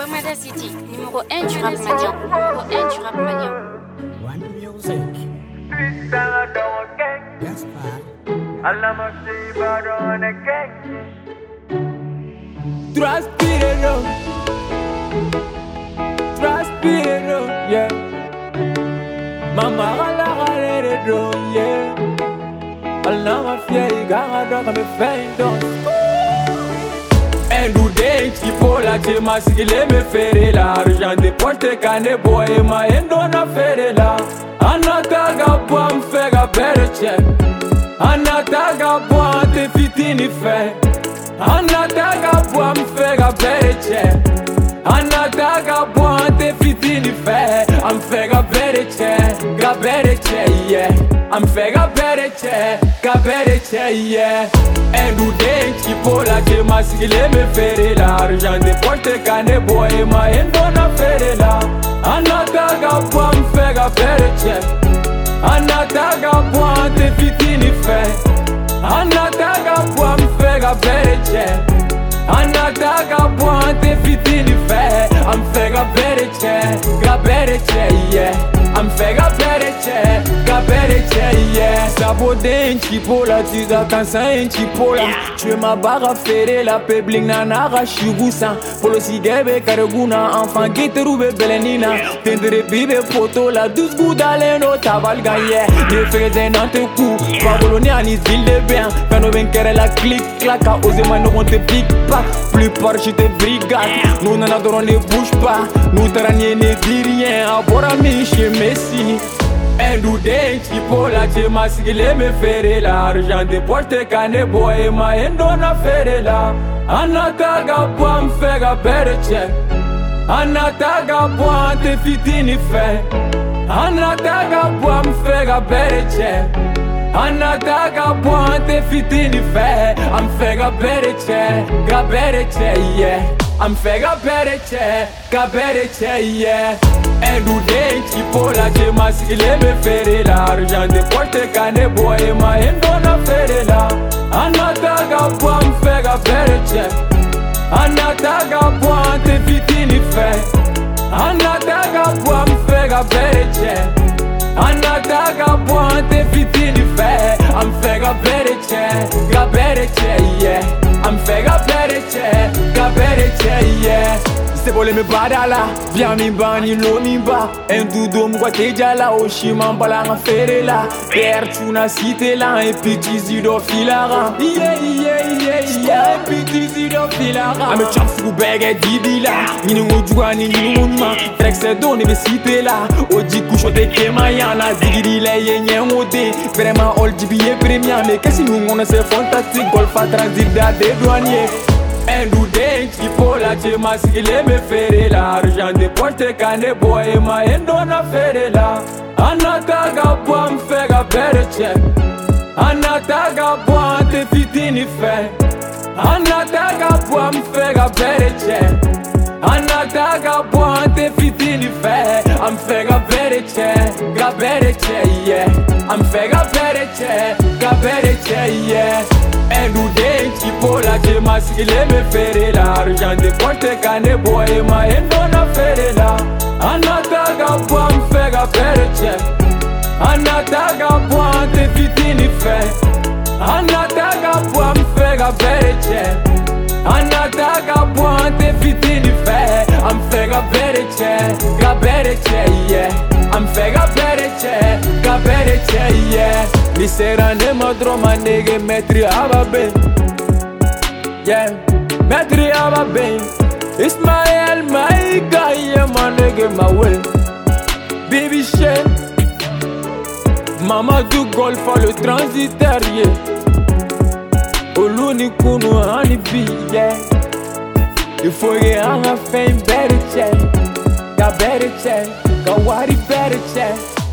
Commander City, numéro 1 du rap malien. Numéro 1 du rap malien. One music. Transpiro, yeah. Mama gala yeah. Allah ma fière, gara doka me feindo. Endu denti pola te maskile me fere la. Argent de porte cane boy ma endo na fere la. Anataga bom fega bereche. Anataga bom te fitini fe. Anataga bom fega bereche. Anataga bom te fitini fe. I'm fega bereche, yeah. I'm fega bereche, yeah. Endu denti pola te maskile me fere la. Argent de porte cane boy ma endo na fere la. Anataga bom fega bereche. Anataga bom te fitini fe. Anataga bom fega bereche. Anataga bom te fitini fe. I'm fega bereche, yeah. I'm fega bereche, yeah. Sabo denti pola tiga kansa enti pola. Tu ma barra fere la pebling na nara shigusa. Polo sigebe kareguna enfant giteru belenina. Tendere bibe poto la douce goudale no tabalga, yeah. Ne fere dans tes coups. Babylone anis ville de bien. Quand ben kere la clic clac a osé man on te pique pas. Plus par je te brigade. Nous n'en adorons les bouge pas. Nous t'arranier ne dit rien. Abora mi chez Messi. Endu denti pola te maskile me fere la. Argent de porte cane boy ma endo na fere la. Anataga bom fega bereche. Anataga bom te fitini fe. Anataga bom fega bereche. Anataga bom te fitini fe. I'm fega bereche, yeah. I'm fega bereche, yeah. Endu denti pola te maskile me fere la. Argent de porte cane boy ma endo na fere la. Anataga bom fega bereche. Anataga bom te fitini fe. Anataga bom fega bereche. Anataga bom te fitini fe. I'm fega bereche, yeah. I'm fega bereche, yeah. Se vole me badala, via mi bani lo mi ba. Endu dom kwa te jala oshima mbala nga fere la. Pertu na cité la, et puis tizido filara. Yeah, et puis tizido filara. Ame chafu bege dibila. Nini ngujua nini nguma. Frexe do nebe cité la. Oji kusho te kema yana. Zigiri le yenye ngode. Vraiment all jibiye premier. Mais qu'est-ce que nous c'est fantastique. Golf à transit da des douaniers. Endu denti pola te maskile me fere la. Argent de porte cane boy ma endo na fere la. Anataga bom fega bereche. Anataga bom te fitini fe. Anataga bom fega bereche. Anataga bom te fitini fe. I'm fega bereche, yeah. I'm fega bereche, yeah. Endu denti pola te maskile me fere la. Argent de porte cane boy ma endo na fere la. Anataga bom fega bereche. Anataga bom te fitini fe. Anataga bom fega bereche. Anataga bom te fitini fe. I'm fega bereche, yeah. I'm fega bereche, yeah. Liserane madroma nege metri ababe. Yeah, metri ababe. Ismael my guy, my nigga my way. Baby shit. Mama du golf le transitaire, yeah. Oluni kunu hanibi, yeah. Il faut y avoir fait une better check. Got better check, got what it better check.